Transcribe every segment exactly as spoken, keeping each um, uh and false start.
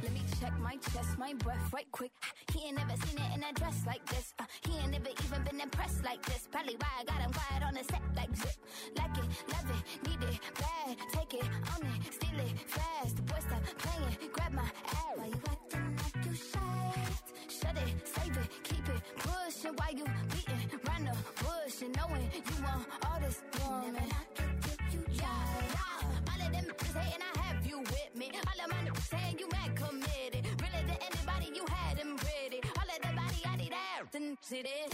Let me check my chest, my breath right quick. He ain't never seen it in a dress like this. Uh, he ain't never even been impressed like this. Probably why I got him quiet on the set like zip. Like it, love it, need it, bad. Take it, own it, steal it, fast. The boy stop playing, grab my ass. Why you acting like you shy? Shut it, save it, keep it pushing. Why you beating round the bush and knowing you want all this woman? Never knock it till you try. Yeah, all of them is hating, I have you with me. All of my niggas saying you mad committed. Really to anybody you had them ready. All of the body I need out and see this.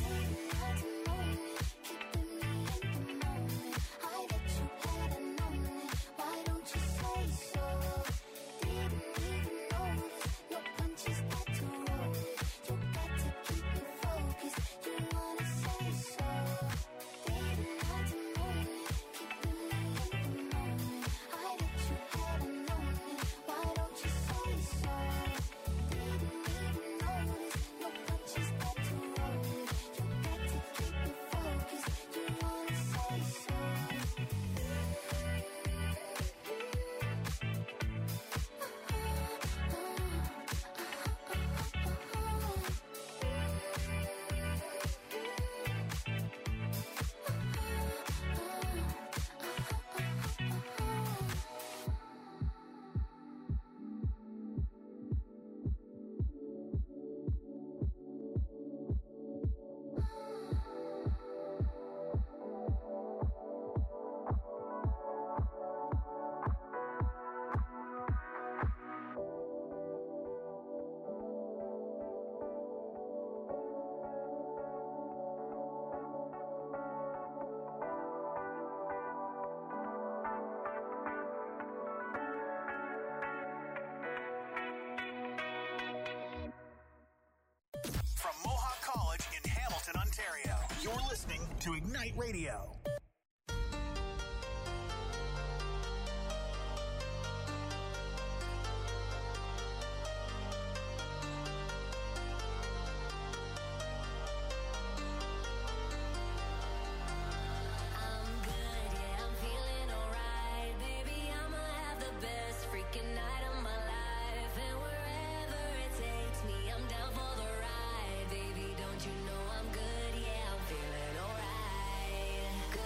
To Ignite Radio. Good, yeah, I'm feeling alright.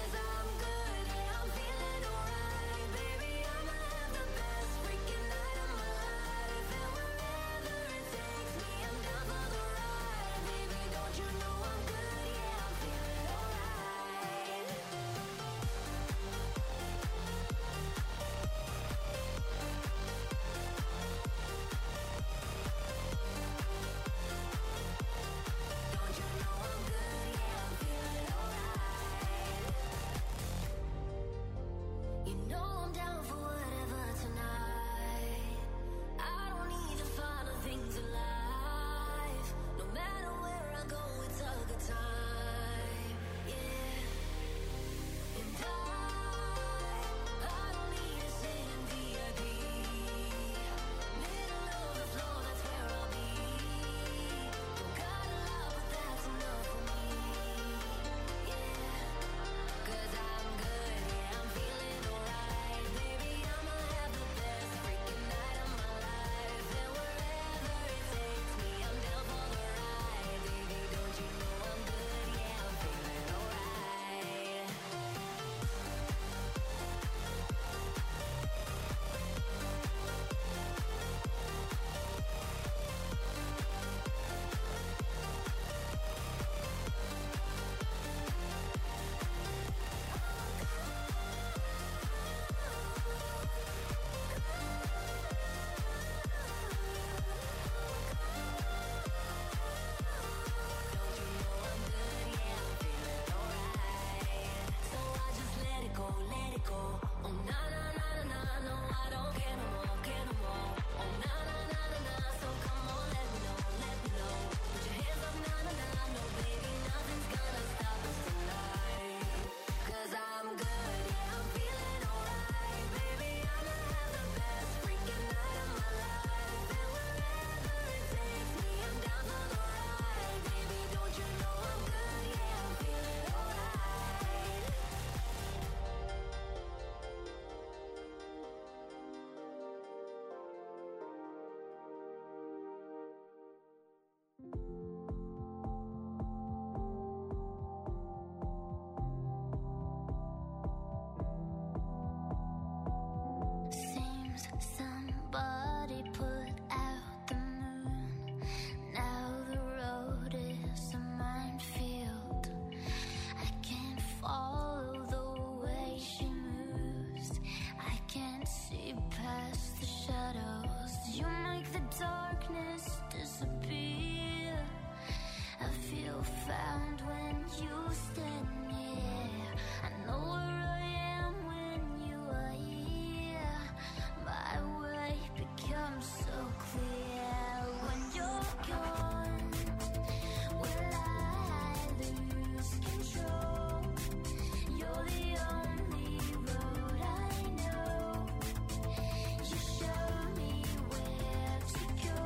darkness disappear. I feel found when you stand near. I know where I am when you are here. My way becomes so clear. When you're gone, will I lose control? You're the only road I know. You show me where to go.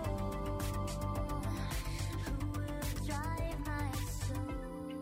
Who will drive my soul?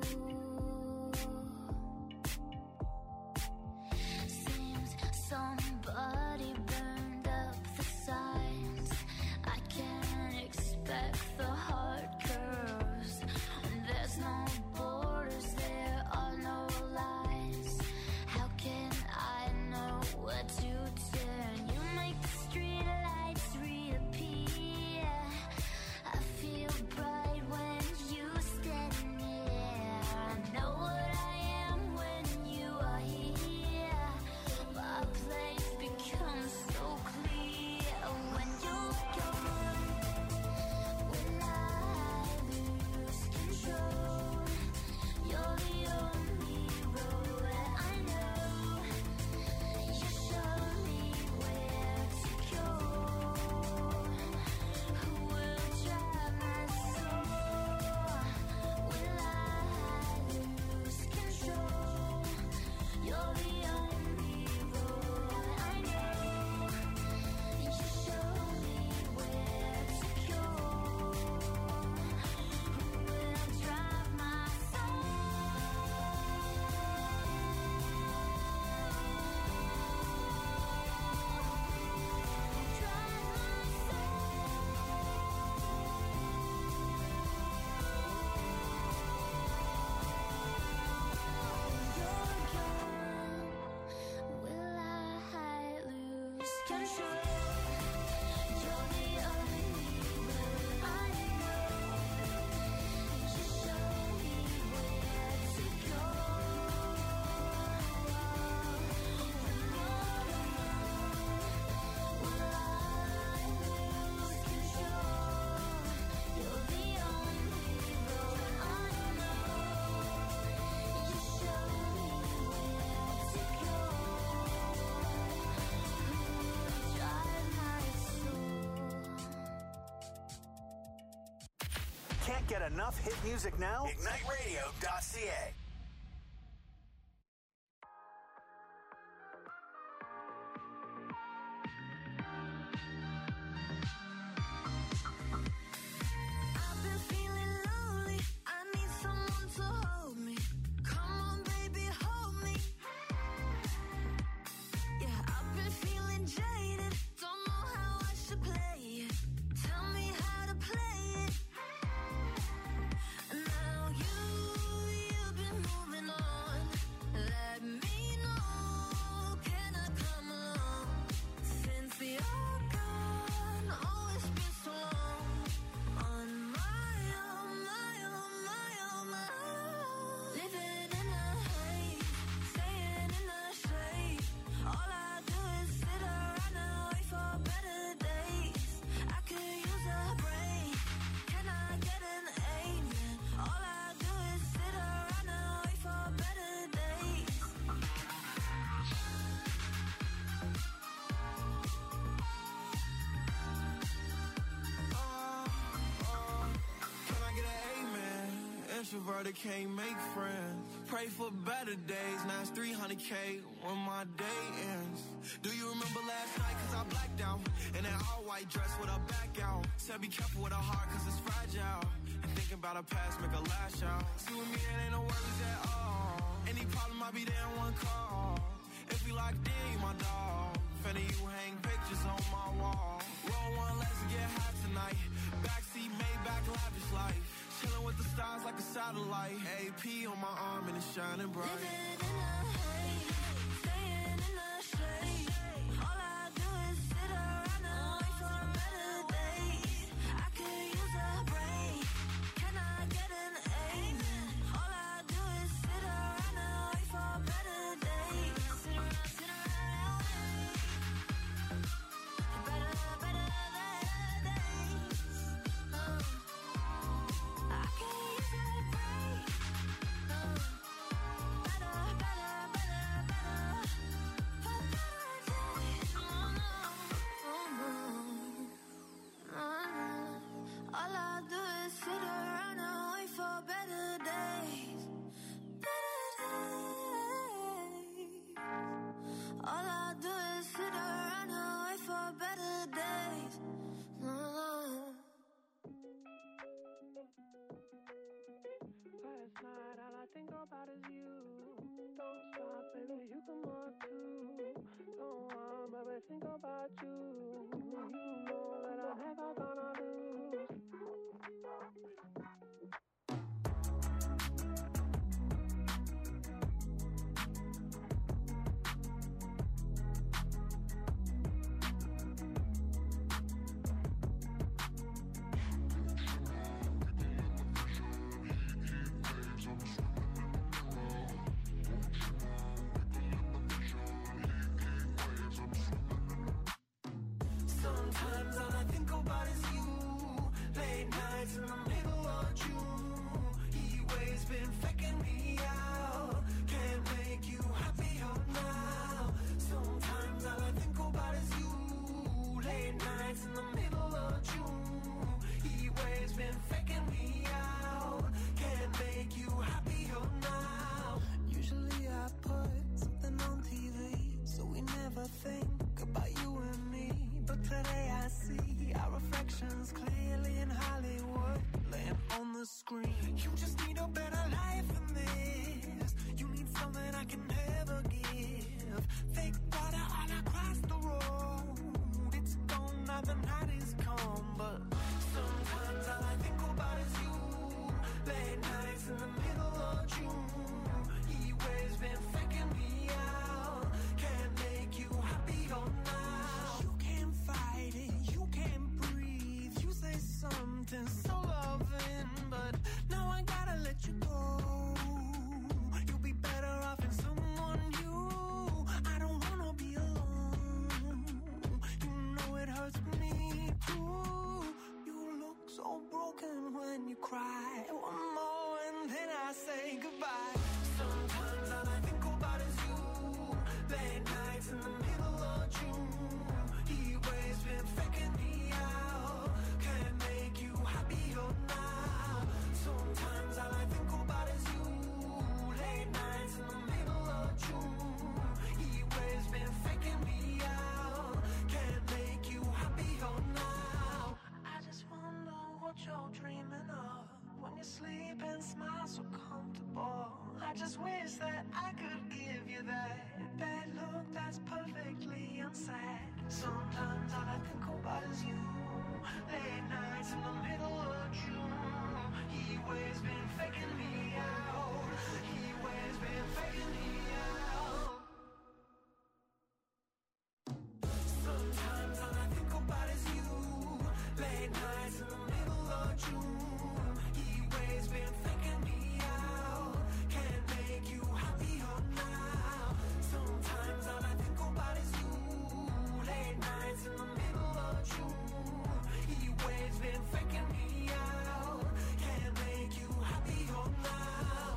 Seems somebody burned up the signs. I can't expect the hard curves. There's no borders, there are no lines. How can I know where to turn? You make the street lights reappear. I feel bright when you stand near. I know what I am when you are here. My place becomes so clear. When you're gone, will I lose control? You're the only road I know. You show me where to go. Who will drive my soul? Will I lose control? You're the only road I know. You show me where to go. Who will drive my soul? Drive my will I lose control? You're the only road I know. You show me where to go. Will I lose control? You're the only road I know. You show me where to go. Drive my soul. Can't get enough hit music now? ignite radio dot c a. I've been feeling lonely. I need someone to hold me. Come on, baby, hold me. Yeah, I've been feeling jaded. Don't know how I should play it. Tell me how to play it. Now you, you've been moving on. Let me know. Can I come along? Since you're gone, oh, it's been so long. On my own, my own, my own, my own. Living in a haze, staying in the shade. All I do is sit around and wait for better days. I could use a break. Can I get an amen? All I do is sit around and wait for better days. Can I get an amen? Introverted can't make friends. Pray for better days. Now it's three hundred K when my day ends. Do you remember last night? Cause I blacked out. In that all white dress with her back out. Said be careful with her heart cause it's fragile. And thinking about her past make her lash out. See with me it ain't no worries at all. Any problem I'll be there in one call. If we locked in, you my dog. Finna you hang pictures on my wall. Roll one, let's get high tonight. Backseat Maybach lavish life. Chilling with the stars like a satellite. A P on my arm and it's shining bright. Living in a haze, staying in the shade. All I do is sit around and wait for better days. I could use a break. Can I get an amen? All I do is sit around and wait for better days. Sit around, sit around, better, better days. Late nights in the middle of June. He waves been faking me out. Can't make you happier now. Sometimes all I think about is you. Late nights in the middle of June. He waves been faking me out. Can't make you happier now. Usually I put something on T V, so we never think about you and me. But today I see our reflections clearly in Hollywood, laying on the screen. You just need a better life than this. You need something I can never give. Fake water all across the road. It's gone now, the night is come. But sometimes all I think about is you. Late nights in the middle of June. He waves been faking me out. Can't make you happier now. You can't fight it, you can't breathe. You say something so loving, but now I gotta let you go. You'll be better off in someone new. I don't wanna be alone. You know it hurts me too. You look so broken when you cry. One more and then I say goodbye. Sometimes all I think about is you. Late nights in the middle of June. He waves been faking me out. Can't make you happier now. Sometimes all I think about is you. Late nights in the middle of June. He waves been faking me out. Can't make you happier now. I just wonder what you're dreaming of when you sleep and smile so comfortable. I just wish that I could give you that bad look that's perfectly unsaid. Sometimes all I think about is you. Late nights in the middle of June. He waves been faking me out. He waves been faking me out. Sometimes all I think about is you. Late nights in the middle of June. He waves been faking me out. Can't make you happier now. Sometimes all I think about is you. Late nights in the middle of June. He waves been faking me out. Can't make you happier now.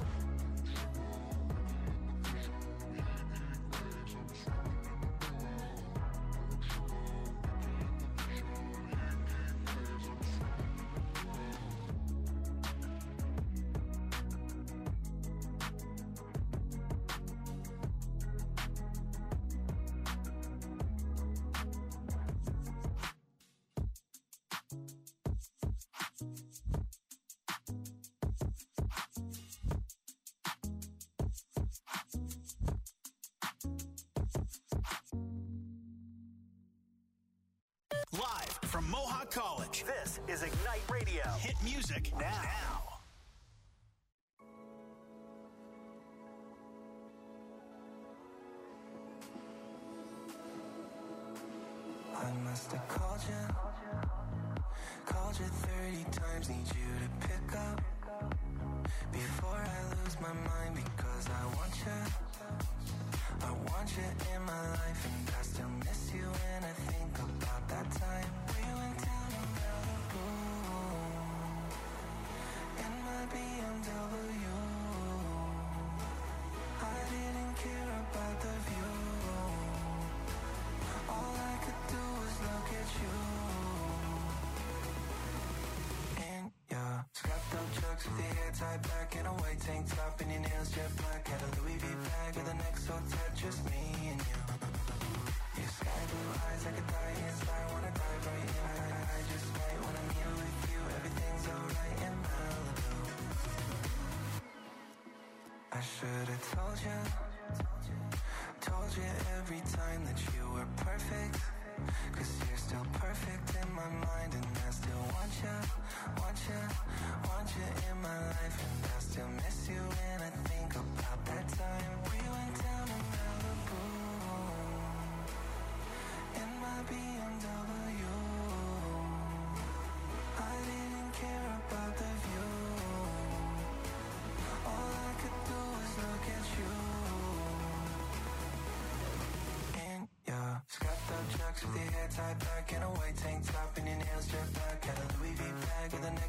Live from Mohawk College, this is Ignite Radio. Hit music now. now. I must have called you, called you thirty times, need you to pick up before I lose my mind, because I want you, I want you in my life, and I still miss you when I think about that time we went down to Malibu in my B M W. I didn't care about the view. All I could do was look at you. In your scrapped up trucks with the hair tied back and a white tank top and your nails jet black. Had a Louis V bag with an X O tat, just me and you. Your sky blue eyes like a dying star, wanna dive right in. I, I, I just might when I'm here with you. Everything's alright in Malibu. I should've told you, told you every time that you were perfect, 'cause you're still perfect in my mind, and I still want you, want you, want you in my life, and I still miss you when I think about that time we went down to Malibu in my B M W. I didn't care about the view. All I could do was look at you. In your scrapped up trucks with your hair tied back and a white tank top and your nails jet black. Had a Louis V bag with an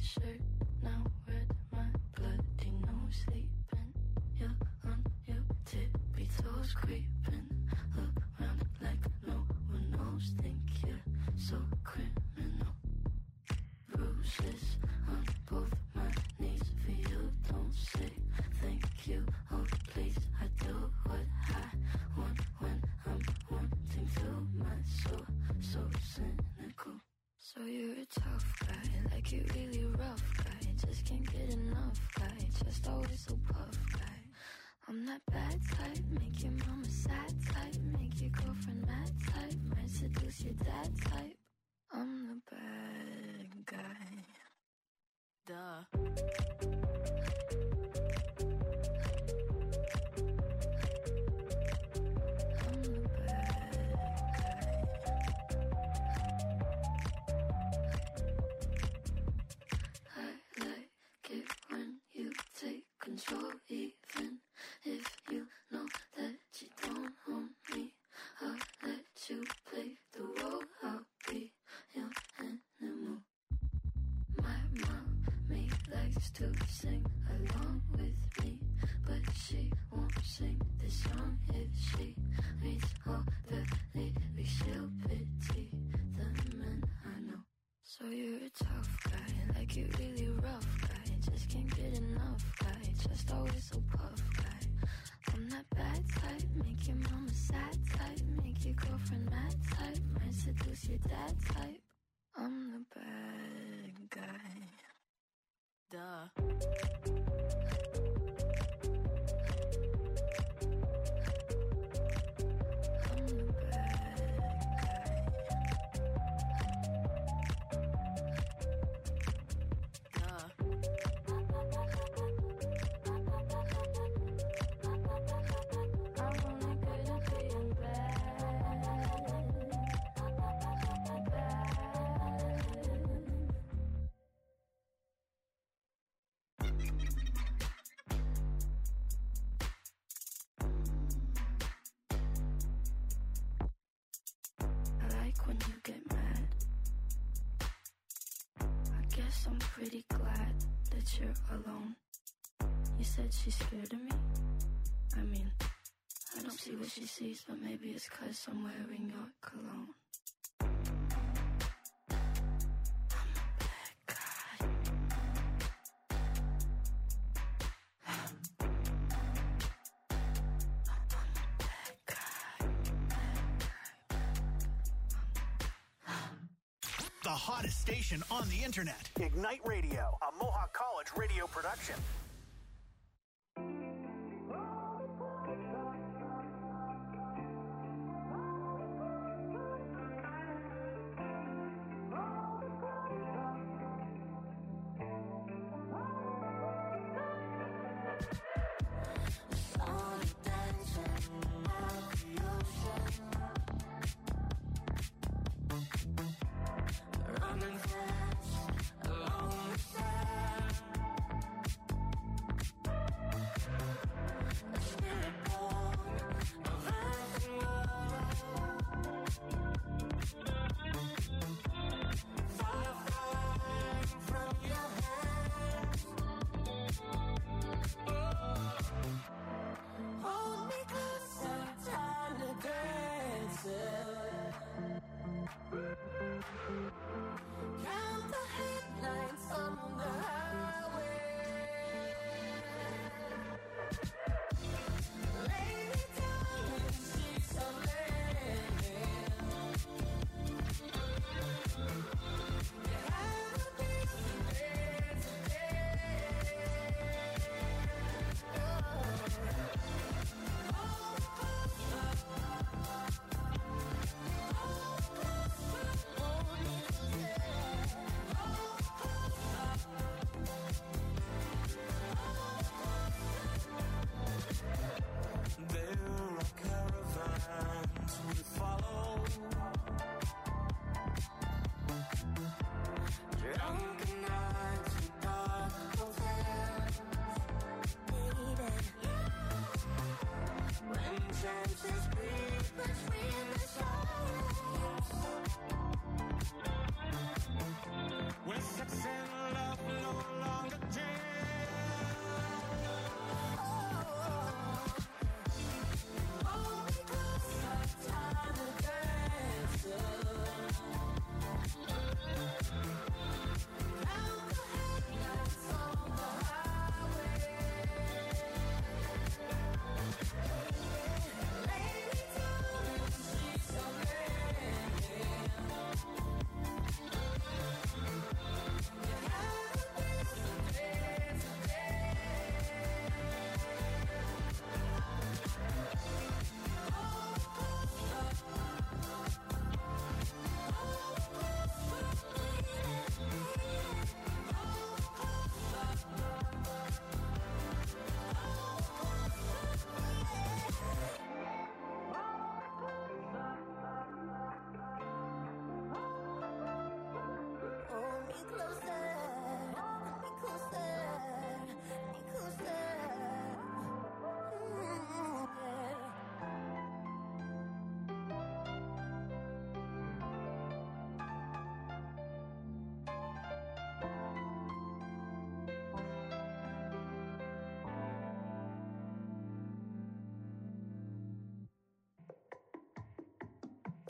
t-shirt, now red, my bloody nose sleeping. You're on your tippy toes creeping around like no one knows. Think you're so criminal. Bruises on both my knees for you. Don't say thank you, oh please. I do what I want when I'm wanting to. My soul so cynical. So you're a tough guy, like you really rough guy. Just can't get enough guy, just always so puff guy. I'm that bad type, make your mama sad type, make your girlfriend mad type, might seduce your dad type. I'm the bad guy. Duh. Control, even if you know that you don't own me. I'll let you play the role. I'll be your animal. My mommy likes to sing along with me, but she won't sing this song if she reads all the lyrics. She'll pity the men I know. So you're a tough guy, like you really rough guy. Just can't get enough guy, just always so puff guy. I'm that bad type, make your mama sad type, make your girlfriend mad type, might seduce your dad type. I'm the bad guy. Duh. When you get mad, I guess I'm pretty glad that you're alone. You said she's scared of me. I mean, I don't see what she sees, but maybe it's 'cause I'm wearing your cologne. The hottest station on the internet. Ignite Radio, a Mohawk College radio production.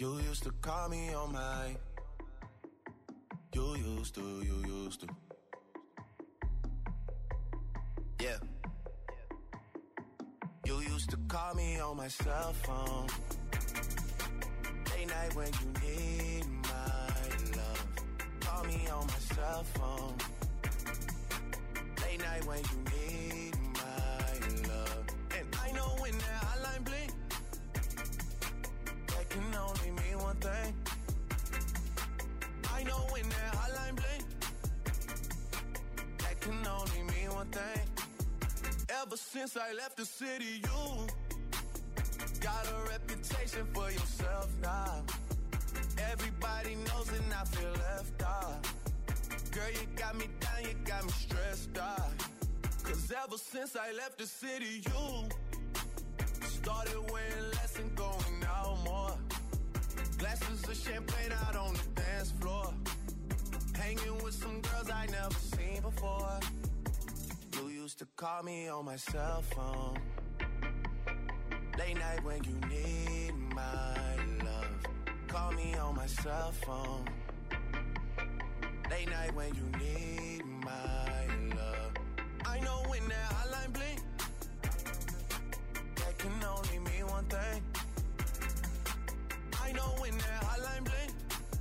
You used to call me on my. You used to, you used to. Yeah. You used to call me on my cell phone. Late night when you need my love. Call me on my cell phone. Late night when you need my love. And I know when that hotline blink, that can only mean one thing. I know when that hotline blink, that can only mean one thing. Ever since I left the city, you got a reputation for yourself now. Everybody knows and I feel left out. Girl, you got me down, you got me stressed out. Cause ever since I left the city, you started wearing less and going out more. Glasses of champagne out on the dance floor. Hanging with some girls I never seen before. You used to call me on my cell phone. Late night when you need my love. Call me on my cell phone. Late night when you need my love. I know when that hotline blink, that can only mean one thing. I know when that hotline blink,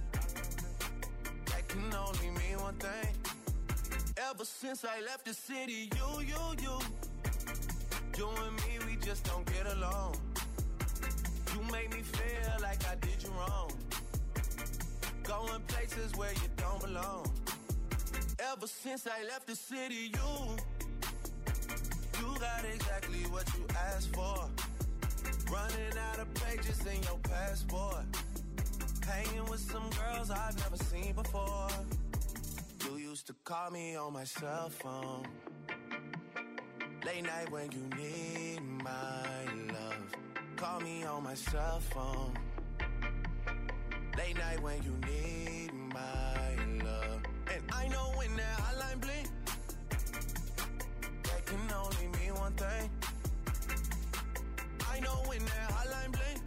that can only mean one thing. Ever since I left the city, you, you, you, you and me, we just don't get along. You make me feel like I did you wrong. Going places where you don't belong. Ever since I left the city, you, you got exactly what you asked for. Running out of pages in your passport. Hanging with some girls I've never seen before. You used to call me on my cell phone. Late night when you need my love. Call me on my cell phone. Late night when you need my love. And I know when that hotline blink, that can only mean one thing. I know when that hotline blink,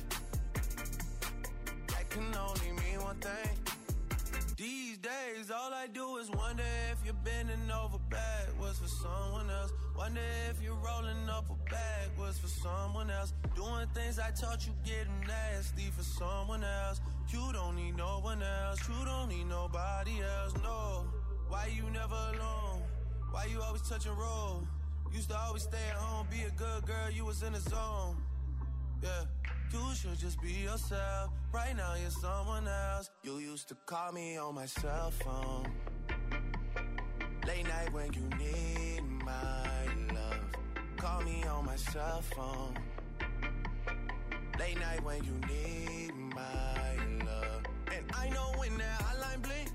that can only mean one thing. These days, all I do is wonder if you're bending over backwards for someone else. Wonder if you're rolling up a backwards for someone else. Doing things I taught you getting nasty for someone else. You don't need no one else. You don't need nobody else, no. Why you never alone? Why you always touch and roll? Used to always stay at home, be a good girl, you was in the zone. Yeah, you should just be yourself. Right now you're someone else. You used to call me on my cell phone. Late night when you need my love. Call me on my cell phone. Late night when you need my love. And I know when that hotline blink,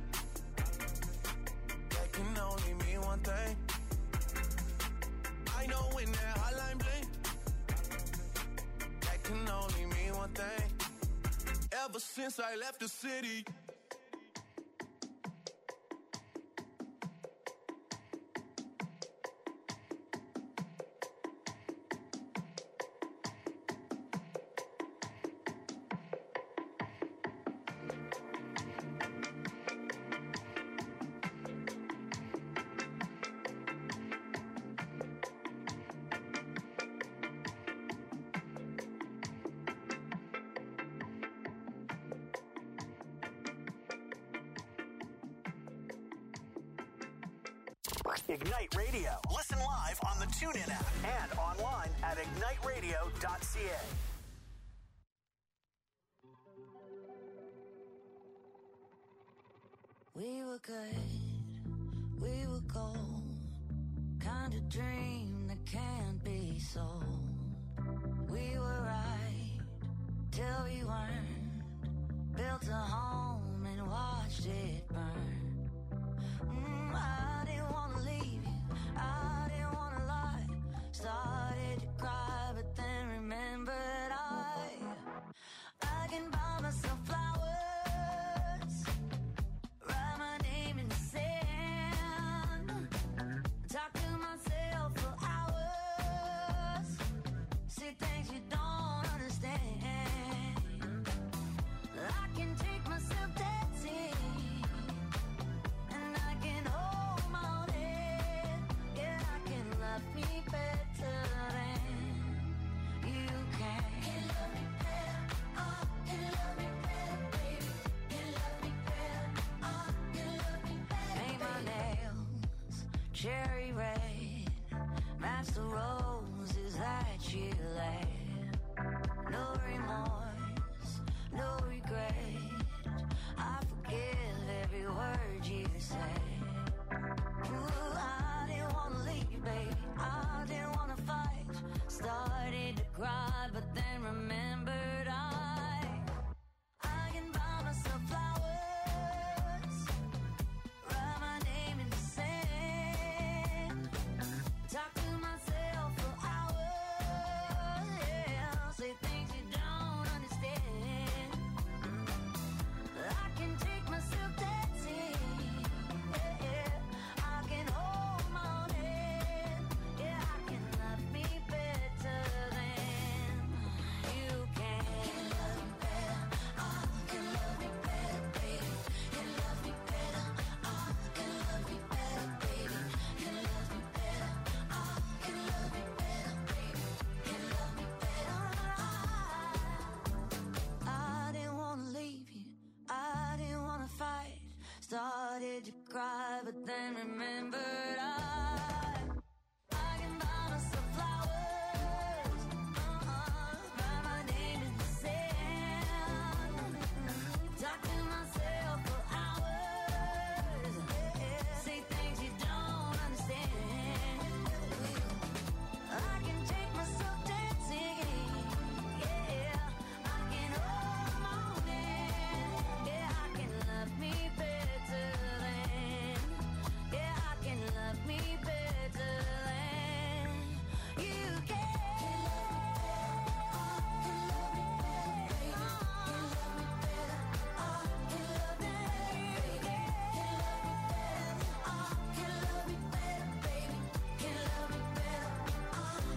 that can only mean one thing. I know when that hotline blink, that can only mean one thing. Ever since I left the city. Ignite Radio. Listen live on the TuneIn app and online at ignite radio dot c a. We were good, we were gold, kind of dream that can't be sold. We were right till we weren't, built a home and watched it burn. Mm, I didn't want to leave you, I didn't want to lie. Started to cry, but then remembered I I can buy myself flowers, write my name in the sand, talk to myself for hours, see things you don't understand. I match the roses that you left. No remorse, no regret. I forgive every word you say. Ooh, I didn't wanna leave, babe. I didn't wanna fight. Started to cry, but then remembered I I can buy myself flowers, write my name in the sand, talk to myself for hours, yeah, say things you don't understand. I can take myself dancing, yeah, yeah. I can hold my own hand, yeah, I can love me better than you can. Can love me better, oh, can love me better, baby. Can love me better, oh, can love me better, baby. Can love me better, oh, can love me better, baby. Can love me better, oh. I didn't wanna leave you, I didn't wanna fight. Started to cry, but then remembered I I can buy myself flowers, uh-uh, write my name in the sand, talk to myself for hours, yeah, say things you don't understand. I can take myself dancing, yeah, I can hold my own hand, yeah, I can love me better than, yeah, I can love me better than you can. Can love me better, can love me better, oh, can love me better, oh, can love me better, baby, can love me better, oh.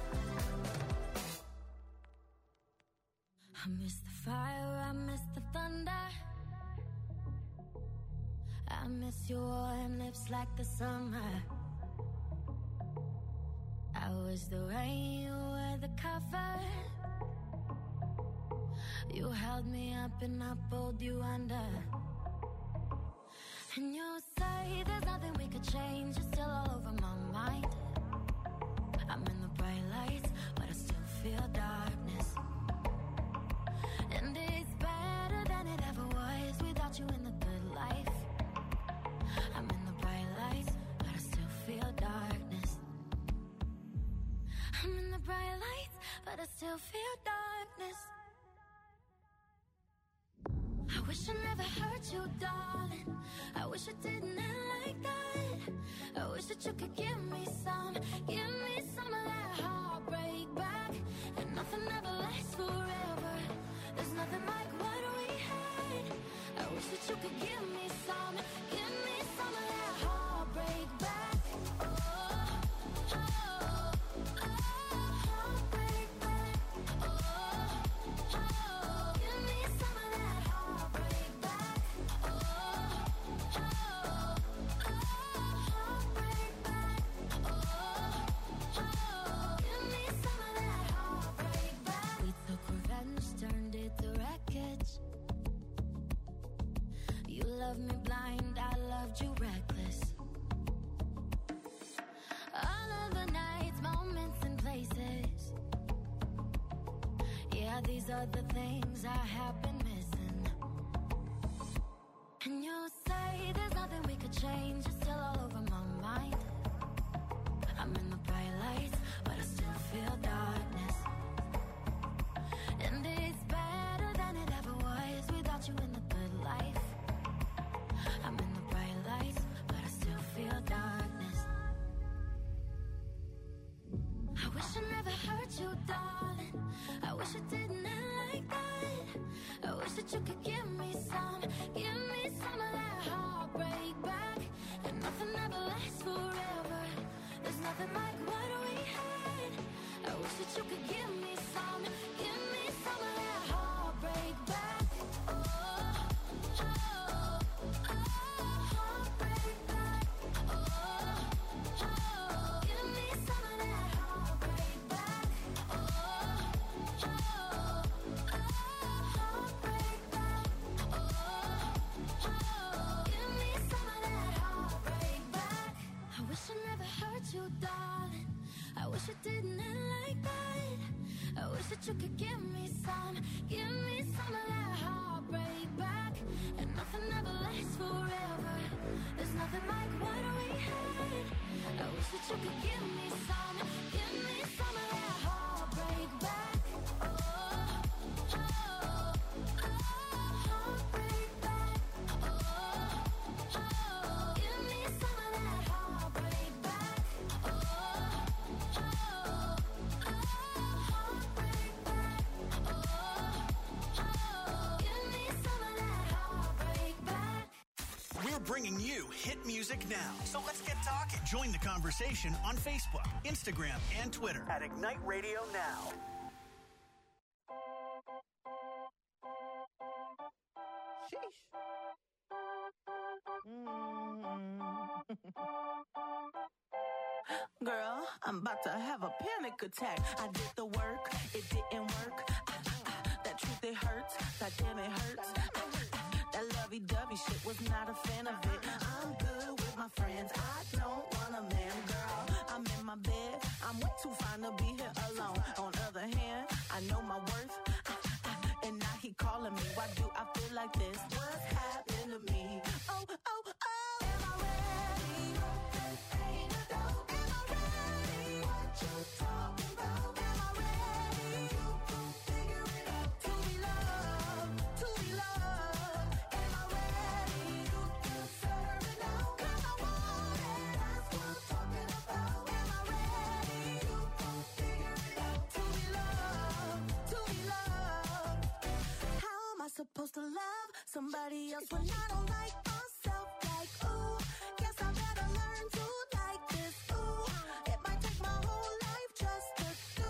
I miss the fire, I miss the thunder, I miss your warm lips like the summer. I was the rain, you were the cover. You held me up and I pulled you under. And you say there's nothing we could change, you're still all over my mind. I'm in the bright lights, but I still feel darkness. And it's better than it ever was without you in the good life. I'm in the bright lights, but I still feel darkness. I'm in the bright lights, but I still feel darkness. I wish I never hurt you, darling. I wish I didn't end like that. I wish that you could give me some, give me some of that heartbreak back. And nothing ever lasts forever. There's nothing like what we had. I wish that you could give me some, give me some of that heartbreak back. Oh, oh, oh, heartbreak back. Oh, oh, give me some of that heartbreak back. Oh, oh, oh, heartbreak back. Oh, oh, give me some of that heartbreak back. We took revenge, turned it to wreckage. You loved me blind, I loved you reckless. All of the nights, moments and places. Yeah, these are the things I have been missing. And you say there's nothing we could change, you're still all over my mind. I'm in the bright lights, but I still feel darkness. And it's better than it ever was without you in the good life. I'm in the bright lights, but I still feel darkness. I wish I never hurt you, darling. I wish I didn't end like that. I wish that you could give me some, give me some of that heartbreak back. And nothing ever lasts forever. There's nothing like what we had. I wish that you could give me some, give me some of that heartbreak back. Oh, oh, oh, heartbreak back. Oh, oh, give me some of that heartbreak back. Oh, oh, oh, heartbreak back. you could give me some, give me some of that heartbreak back. And nothing ever lasts forever. There's nothing like what we had. I wish that you could give me some, give me some of that heartbreak back. Oh, oh, oh, heartbreak back. Oh, oh, give me some of that heartbreak back. Oh, oh, oh, heartbreak back. Oh, oh, give me some of that heartbreak back. We're bringing you hit music now. So let's get talking. Join the conversation on Facebook, Instagram, and Twitter at Ignite Radio Now. Sheesh. Mm. Girl, I'm about to have a panic attack. I did the work, it didn't work. Ah, ah, that truth, it hurts. That damn, it hurts. Ah, ah, that lovey-dovey shit was not a fan of it. I'm good with my friends. I don't want a man, girl. I'm in my bed. I'm way too fine to be here alone. On the other hand, I know my worth. Ah, ah, and now he calling me. Why do I feel like this? What's happened to me? Oh, oh, oh. Am I ready? Ain't a dope. Am I ready? What you talking about? Am I ready? You can figure it out. To be loved, to be loved. Am I ready? You can serve it out. 'Cause I want it. That's what I'm talking about. Am I ready? You can figure it out. To be loved, to be loved. How am I supposed to love somebody else when I don't like myself? Like, ooh, guess I better learn to like this. Ooh, it might take my whole life just to do.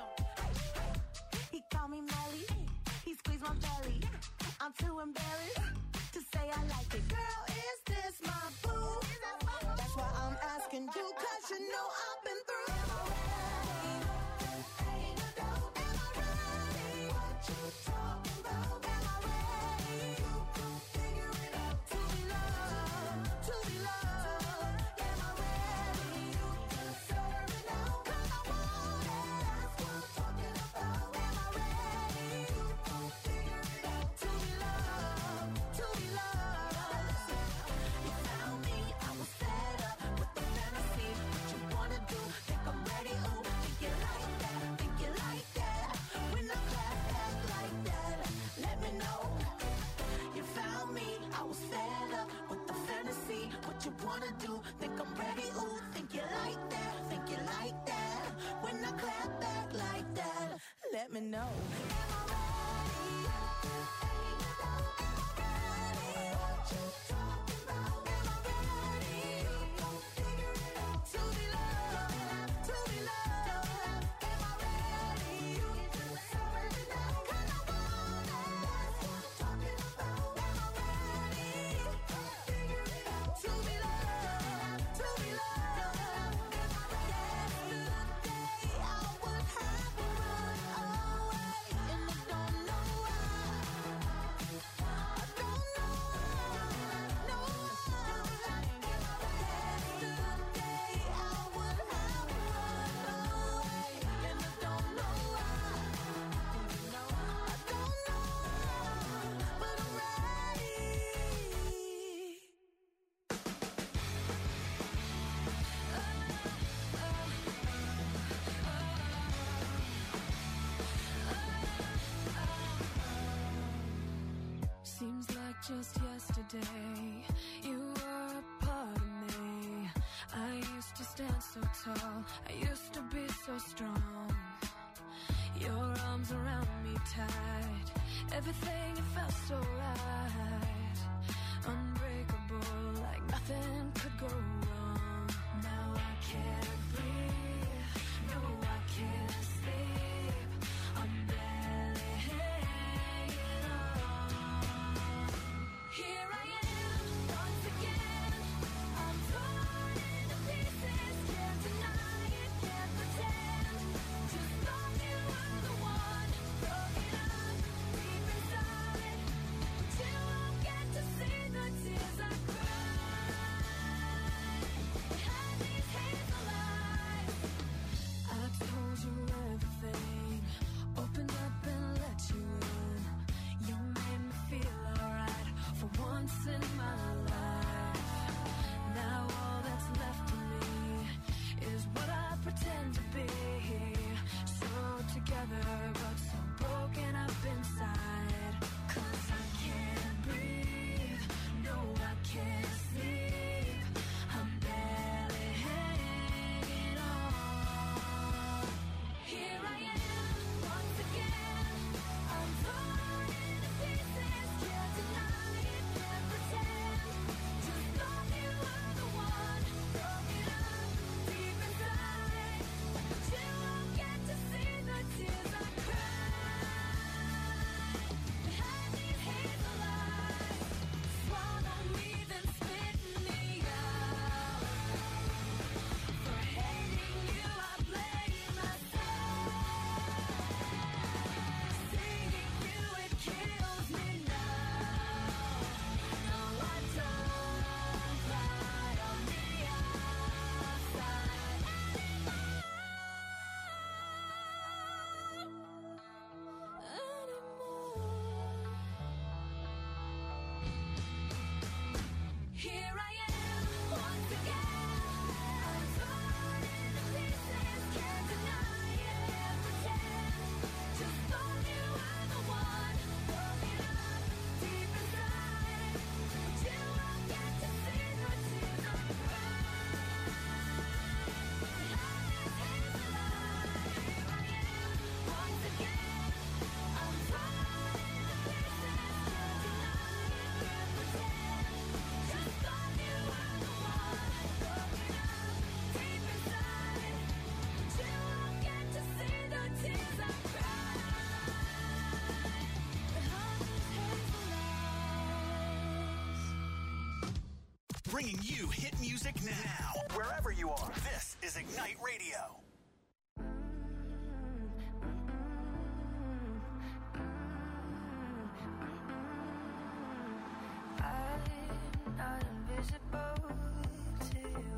He called me Melly, he squeezed my belly. I'm too embarrassed to say I like it. Girl, is this my boo? That's why I'm asking you, 'cause you know I've been through. Am I ready? Ain't a doubt. Am I ready? What you talking about? Am I ready? You can figure it out. To be loved, to be loved. Am I ready? You can serve it out. 'Cause I want it. That's what I'm talking about. Am I ready? You can figure it out. To be loved, to be loved. You found me, I was fed up with the fantasy. What you wanna do? Think I'm ready? Ooh, think you like that? Think you like that? When I clap back like that, let me know. You found me, I was fed up with the fantasy. What you wanna do? Think I'm ready? Ooh, think you like that? Think you like that? When I clap back like that, let me know. Am I ready? Ain't a doubt. Am I ready? What you talking about? Am I ready? You gon' figure it out. To be loved, to be loved. Am I ready? You can serve it out. 'Cause I want it. That's what I'm talking about. Am I ready? You gon' figure it out. To be loved, to be loved. Am I ready? Yesterday I would have run away, and I don't know why. I don't know why. No, yesterday I would have run away, and I don't know why. I don't know, but I'm ready. Seems like just yesterday you were a part of me. I used to stand so tall, I used to be so strong. Your arms around me tight, everything it felt so right. Unbreakable, like nothing could go wrong. Now I can't breathe, no I can't sleep. I'm barely hanging on. Here I am, once again. I'm torn into pieces, can't deny it, can't pretend. Just thought you were the one, broken up deep inside. But you won't get to bringing you hit music now. Wherever you are, this is Ignite Radio. I'm not invisible to you.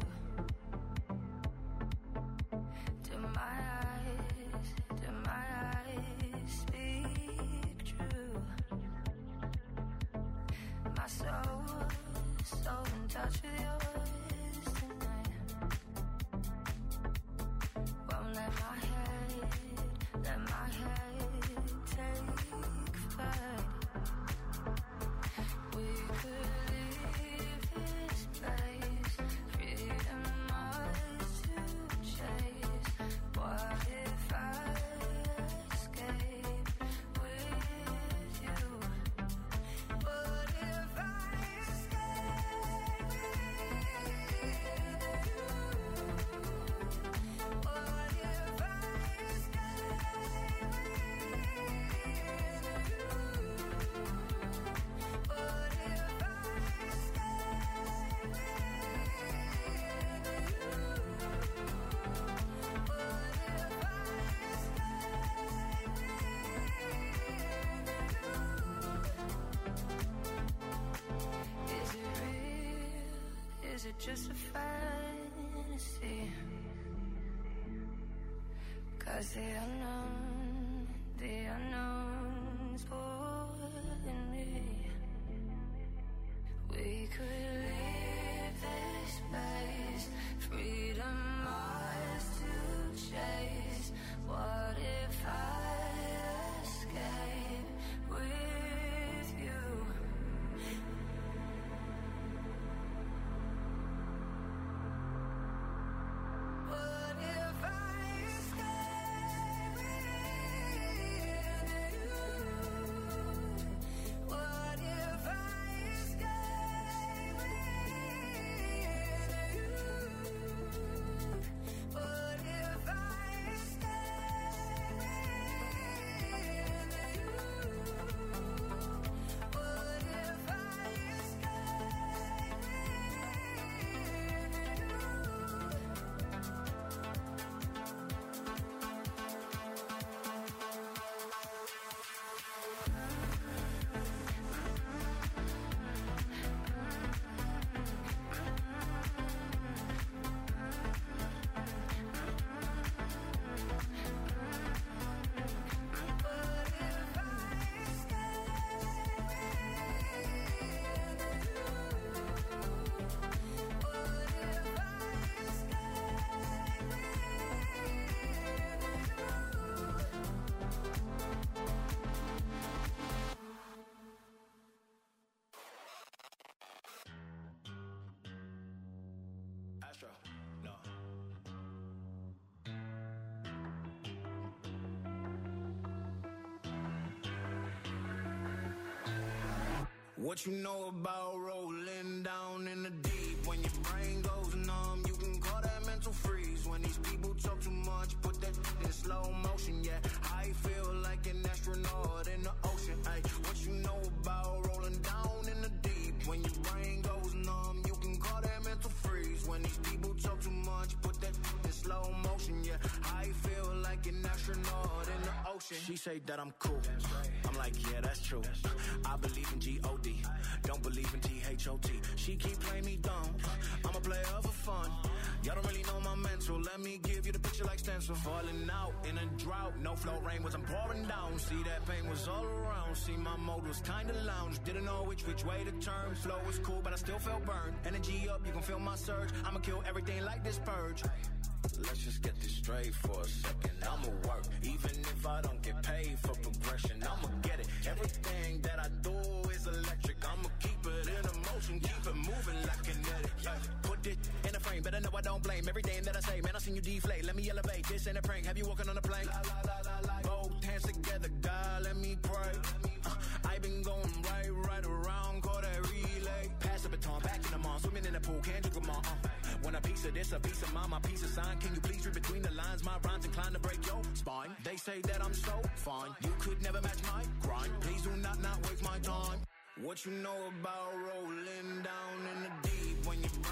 Do my eyes, do my eyes speak true? My soul, so in touch with yours tonight. Won't let my head, let my head take flight. We could leave this place, freedom ours to chase. What if I escape with you? What if I escape with you? What if I escape with you? What if I escape with Is it real? Is it just a fantasy? 'Cause the unknown, the unknown's pulling me. We could leave this place, freedom ours to chase. What if I escape with you? What if I escape with you? What if I escape with you? What if I escape with you? What if I escape Astro, no. What you know about rolling down in the deep? When your brain goes numb, you can call that mental freeze. When these people talk too much, put that in slow motion, yeah. I feel like an astronaut in the ocean, ay. What you know about rolling down in the deep? When your brain goes numb, you can call that mental freeze. When these people talk too much, put that in slow motion, yeah. I feel like an astronaut in the ocean. She say that I'm cool. I'm like, yeah, that's true. I believe in G O D. Don't believe in T H O T. She keep playing me dumb. I'm a player for fun. Y'all don't really know my mental. Let me give you the picture like stencil. Falling out in a drought. No flow rain was I'm pouring down. See that pain was all around. See my mode was kinda lounge. Didn't know which which way to turn. Flow was cool, but I still felt burned. Energy up, you can feel my surge. I'ma kill everything like this purge. Let's just get this straight for a second. I'ma work, even if I don't get paid for progression. I'ma get it. Everything that I do is electric. I'ma keep it in a motion, keep it moving like kinetic. Put it in a frame, better know I don't blame everything that I say. Man, I seen you deflate. Let me elevate. This ain't a prank. Have you walking on a plane? Both hands together, God, let me pray. Uh, I been going right, right around, call that relay. Pass the baton, back in the mall, swimming in the pool, can't drink them all. Uh. When a piece of this, a piece of mine, my piece of sign. Can you please read between the lines? My rhymes inclined to break your spine. They say that I'm so fine. You could never match my grind. Please do not not waste my time. What you know about rolling down in the deep? When your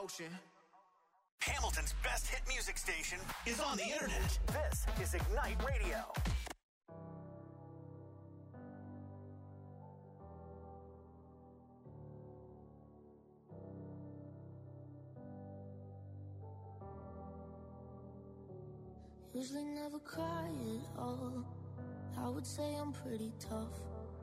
ocean. Hamilton's best hit music station is on the internet. This is Ignite Radio. Usually never cry at all. I would say I'm pretty tough,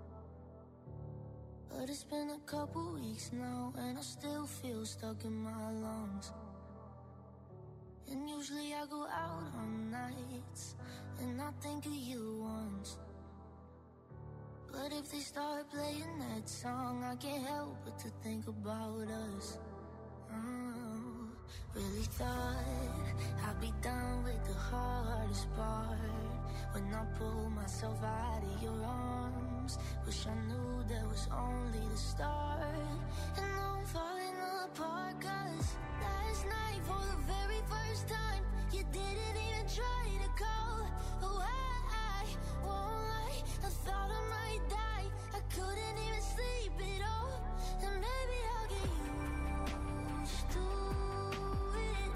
but it's been a couple weeks now and I still feel stuck in my lungs. And usually I go out on nights and I think of you once, but if they start playing that song, I can't help but to think about us. Oh, really thought I'd be done with the hardest part when I pulled myself out of your arms. Wish I knew that was only the start. And now I'm falling apart, cause last night for the very first time you didn't even try to call. Oh, I, I won't lie, I thought I might die. I couldn't even sleep at all. And maybe I'll get used to it,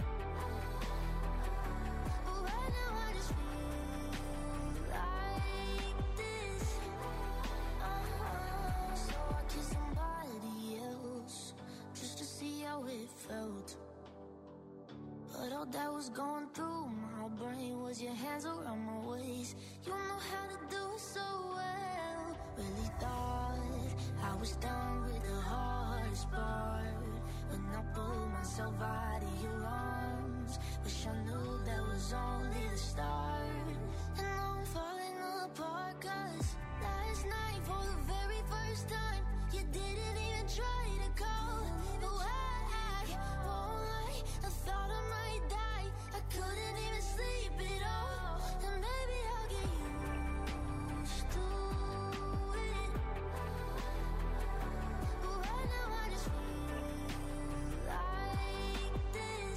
but right now I just feel like this. Uh-huh. So I kissed somebody else just to see how it felt, but all that was going through my brain was your hands around my waist. You know how to do it so well. Really thought I was done with the hardest part when I pulled myself out of your arms. Wish I knew that was only the start. And now I'm falling apart, cause last night for the very first time you didn't even try to call. Oh, I, I won't lie, I thought I might die. I couldn't even sleep at all. And maybe I'll get used to it, but right now I just feel like this.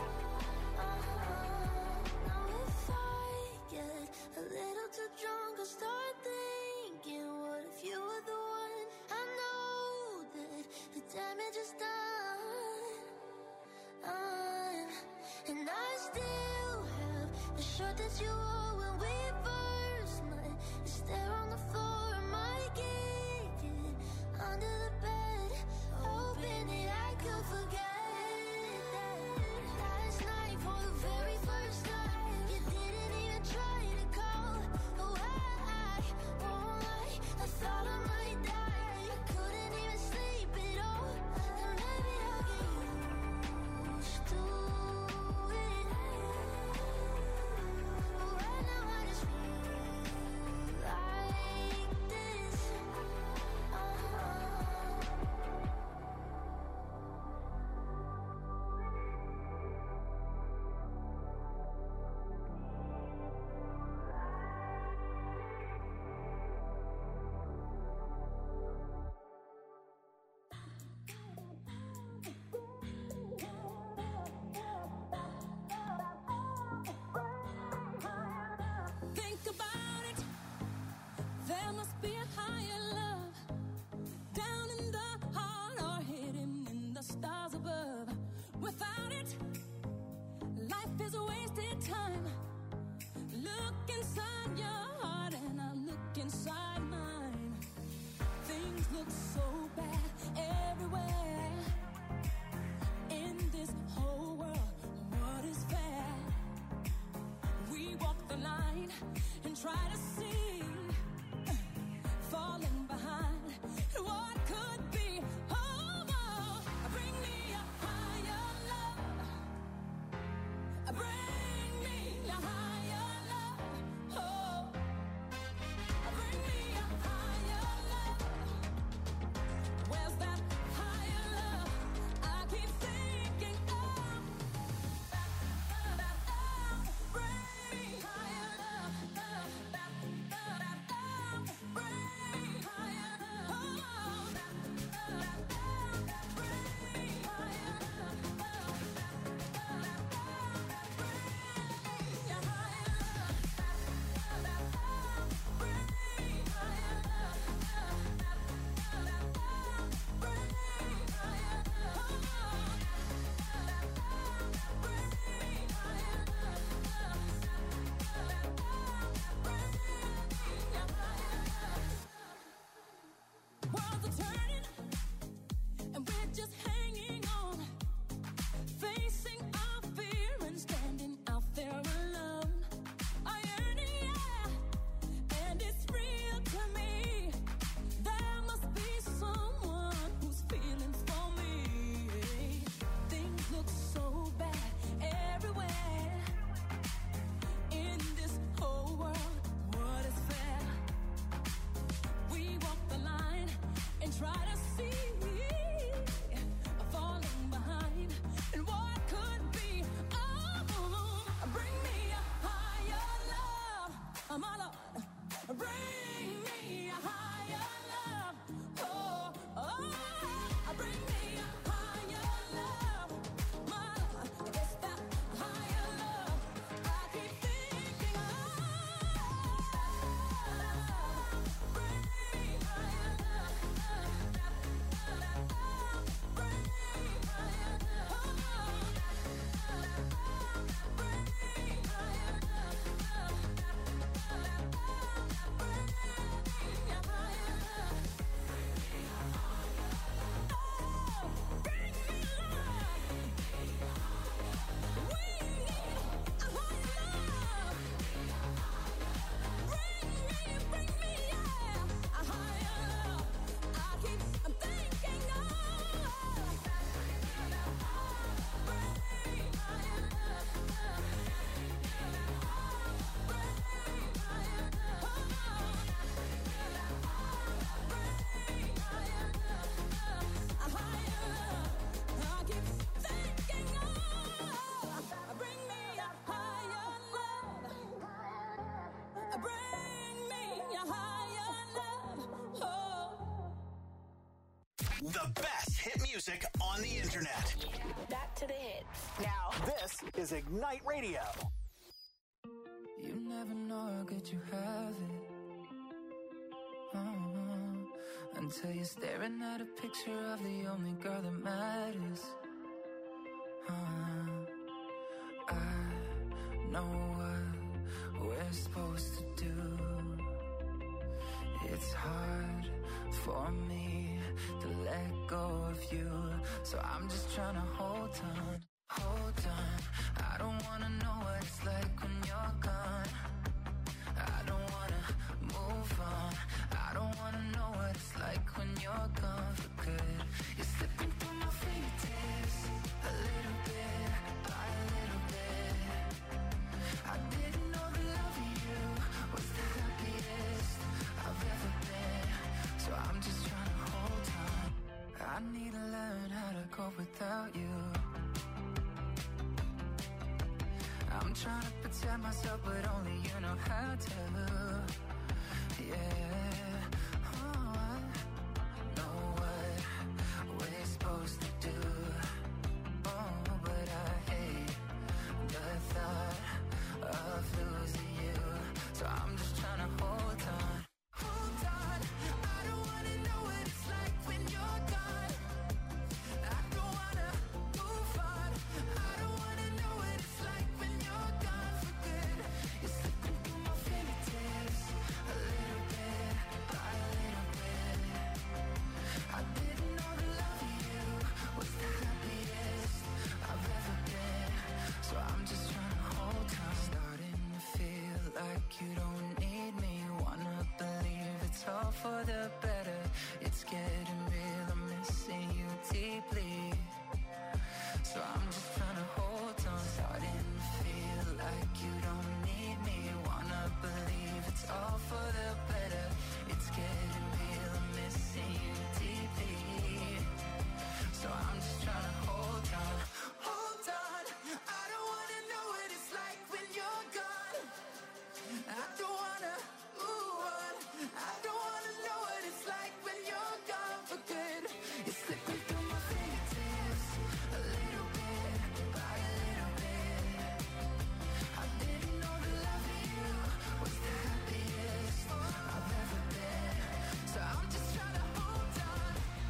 Uh-huh. Now if I get a little too drunk, I'll start thinking, what if you were the one? I know that the damage is done. Um, and I still have the shirt that you wore when we first met. It's there on the floor, I might kick it under the bed, hoping that I could forget that last night for the very first time you didn't even try to call. Oh, I, I won't lie, I thought I might die. I couldn't even sleep at all. And maybe I'll get used to it, but right now I just feel like this. Uh-huh. Think about it. There must be a higher love down in the heart or hidden in the stars above. Without it, life is a wasted time. Look inside your heart and I look inside mine. Things look so bad everywhere. In this whole world, what is fair? We walk the line and try to see, falling behind what could be. Oh, oh, bring me a higher love. Bring me a higher love. Oh, bring me a higher love. Where's that higher love? I keep thinking of. Bring me higher love, love, The best hit music on the internet. Back to the hits. Now, this is Ignite Radio. You never know how good you have it. Uh-huh. Until you're staring at a picture of the only girl that matters. Uh-huh. I know what we're supposed to do. It's hard for me to let go of you, so I'm just trying to hold on, hold on. I don't wanna know what it's like when you're gone. I don't wanna move on. I don't wanna know what it's like when you're gone for good. You're slipping through my fingertips, a little bit, by a little bit. I didn't know the love of you was the happiest I've ever been, so I'm just trying to hold on. I need to learn how to cope without you. I'm trying to protect myself, but only you know how to. Yeah, oh, I know what we're supposed to do. Oh, but I hate the thought of losing you, so I'm just trying to hold on. Hold on, I don't wanna know what it's like when you're gone. I don't wanna move on. I don't wanna know what it's like when you're gone for good. You're slipping through my fingertips, a little bit, by a little bit. I didn't know the love of you was the happiest I've ever been, so I'm just trying to hold on. Starting to feel like you don't need me. Wanna believe it's all for the better. It's getting real, I'm missing you deeply, so I'm just trying to hold on. Starting to feel like you don't need me. Wanna believe it's all for the better. It's getting real, I'm missing you deeply, so I'm just trying to hold on. Hold on, I don't wanna know what it's like when you're gone. I don't wanna move on. I don't wanna know what it's like when you're gone for good. You're slipping through my fingertips, a little bit, by a little bit. I didn't know the love of you was the happiest I've ever been, so I'm just trying to hold on.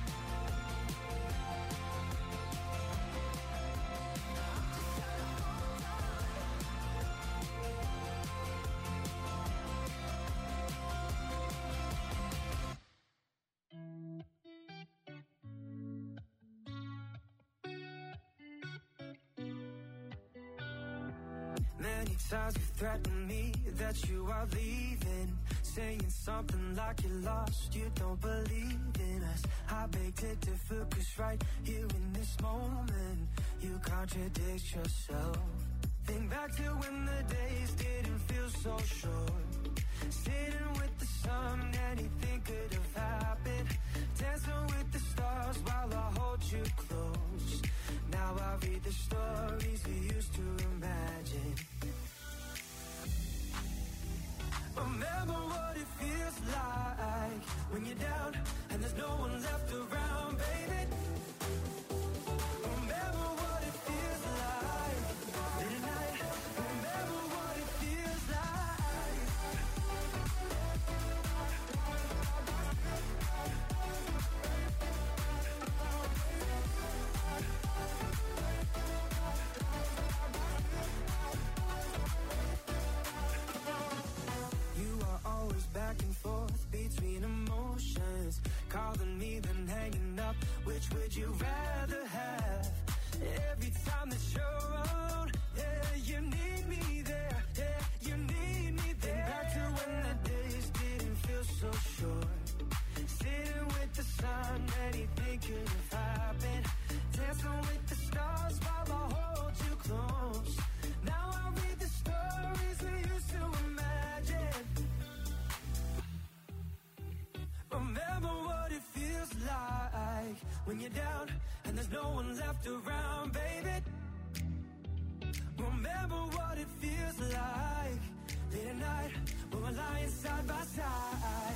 Many times you threatened me that you are leaving, saying something like you're lost, you don't believe in us. I beg to differ, cause right here in this moment, you contradict yourself. Think back to when the days didn't feel so short. Sitting with the sun, anything could have happened. Dancing with the stars while I hold you close. Now I read the stories we used to imagine. Remember what it feels like when you're down and there's no one left around, baby. Remember what it feels like late at night. Remember what it feels like. You are always back and forth between emotions, calling me then hanging up. Which would you rather have? Every time that you're around, yeah, you need me there, yeah, you need me there. Think back to when the days didn't feel so short. Sitting with the sun, anything could have happened. Dancing with the stars while I hold you close. Now I read the stories we used to imagine. Remember what it feels like when you're down and there's no one left around, baby. Remember what it feels like late at night when we're lying side by side.